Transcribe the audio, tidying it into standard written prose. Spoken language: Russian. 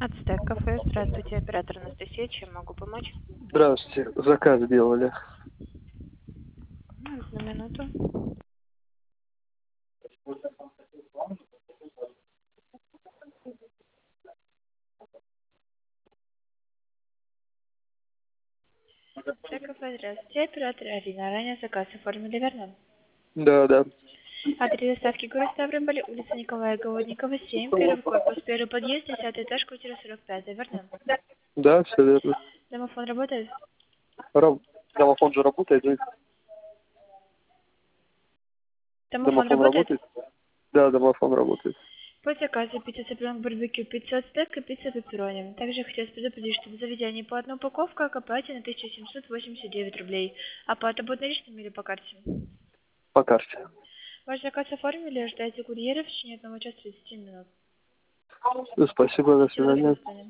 Ацтек кафе. Здравствуйте, оператор Анастасия. Чем могу помочь? Здравствуйте. Заказ сделали. Одну минуту. Ацтек кафе. Здравствуйте, оператор Арина. Ранее заказ оформили, верно? Да. Адрес доставки город Ставрополь, улица Николая Голодникова, 7, первый корпус, первый подъезд, 10 этаж, квартира 45, верно? Да, все верно. Домофон работает? Домофон же работает, да? Домофон Домофон работает? работает? Да, домофон работает. По заказу пицца цыпленок барбекю, пицца ацтек и пицца пепперони. Также хотелось предупредить, что в заведении по одной упаковке оплате на 1789 рублей. Оплата будет наличными или по карте? По карте. Ваш заказ оформили, ожидайте курьера в течение 1 часа 30 минут. Спасибо, до Всего доброго, свидания. до свидания.